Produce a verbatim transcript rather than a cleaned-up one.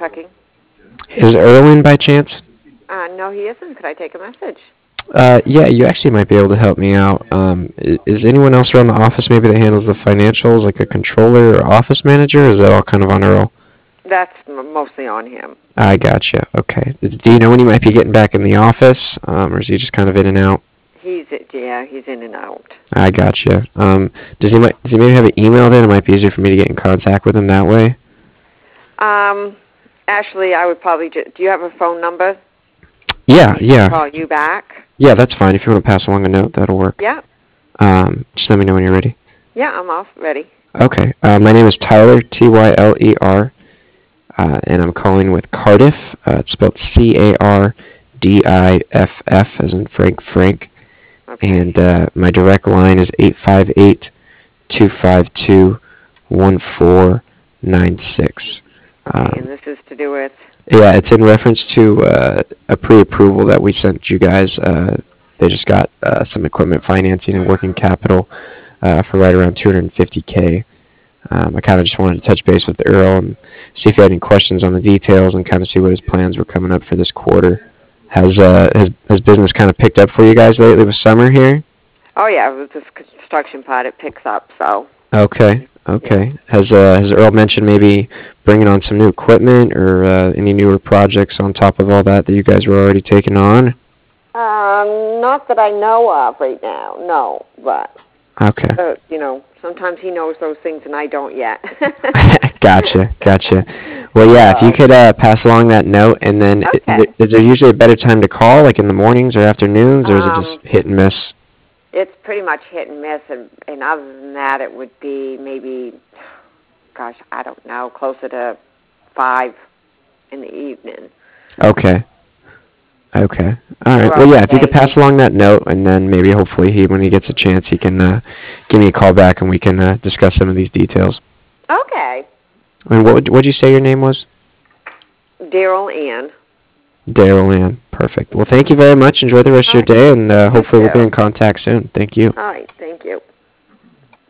Trucking. Is Earl in by chance? Uh, no, he isn't. Could I take a message? Uh, yeah, you actually might be able to help me out. Um, i- is anyone else around the office maybe that handles the financials, like a controller or office manager? Or is that all kind of on Earl? That's m- mostly on him. I gotcha. Okay. Do you know when he might be getting back in the office, um, or is he just kind of in and out? He's yeah, he's in and out. I gotcha. Um, does he might does he maybe have an email then? It might be easier for me to get in contact with him that way. Um, Ashley, I would probably. Ju- do you have a phone number? Yeah, He can yeah, call you back. yeah. That's fine. If you want to pass along a note, that'll work. Yeah, Um, just let me know when you're ready. yeah, I'm off ready. Okay. Uh, my name is Tyler, T Y L E R, uh, and I'm calling with Cardiff. Uh, it's spelled C A R D I F F, as in Frank Frank. Okay. And uh, my direct line is eight five eight, two five two, one four nine six. Okay, and Um, this is to do with. yeah, it's in reference to uh, a pre-approval that we sent you guys. Uh, they just got uh, some equipment financing and working capital uh, for right around two hundred fifty k. Um, I kind of just wanted to touch base with Earl and see if he had any questions on the details and kind of see what his plans were coming up for this quarter. Has uh, has, has business kind of picked up for you guys lately with summer here? Oh yeah, with this construction part, it picks up. So. Okay, Yeah. okay. Has uh, has Earl mentioned maybe bringing on some new equipment or uh, any newer projects on top of all that that you guys were already taking on? Um, not that I know of right now. No, but Okay. uh, you know, sometimes he knows those things and I don't yet. Gotcha, gotcha. Well, yeah, if you So, could uh, pass along that note, and then i- is, okay. there, is there usually a better time to call, like in the mornings or afternoons, or is it just Um, hit and miss? it's pretty much hit and miss, and, and other than that, it would be maybe, gosh, I don't know, closer to five in the evening Okay. Okay. All right. Well, throughout yeah, the if you could day. pass along that note, and then maybe hopefully he, when he gets a chance, he can uh, give me a call back and we can uh, discuss some of these details. Okay. And what would what'd you say your name was? Daryl Ann. Daryl Ann. Perfect. Well, thank you very much. Enjoy the rest of All your right. day, and uh, You hopefully we'll be too. in contact soon. Thank you. All right. Thank you.